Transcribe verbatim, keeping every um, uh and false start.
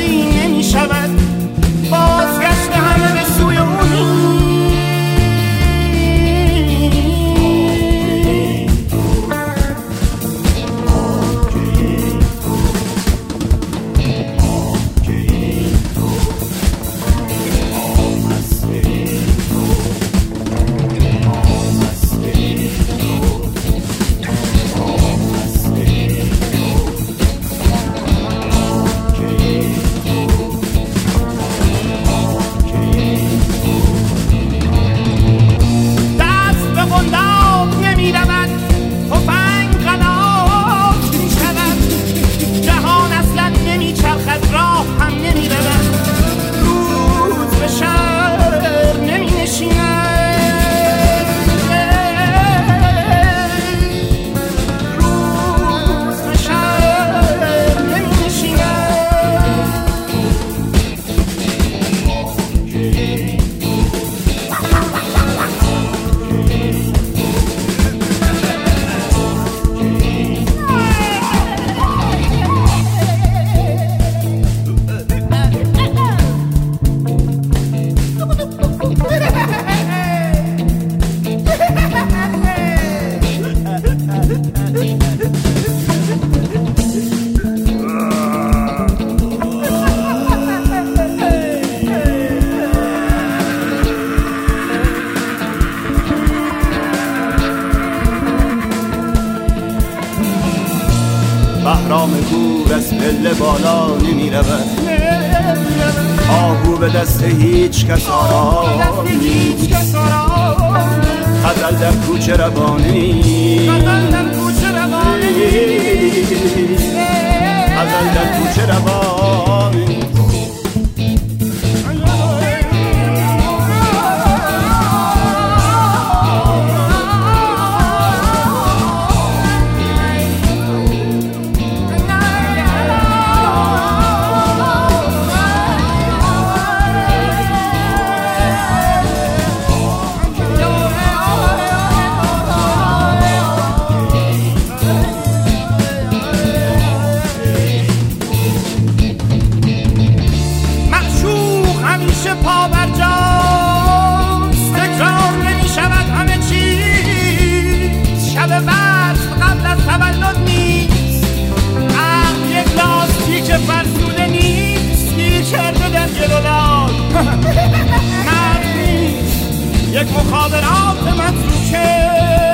دستی نمی شود بازگشت همه به سوی اونی. بهرام گور از پله بالا نمی رود، آهو به دست هیچ کس آرام نیست. غزل در کوچه روانی، غزل در کوچه روانی. پا بر جاست، تکرار نمی شود همه چیز. شب وصل قبل از تولد نیست، عقل یک لاستیک فرسوده نیست. گیر کرده در گل و لال مرد نیست، یک مخابرات متروکه.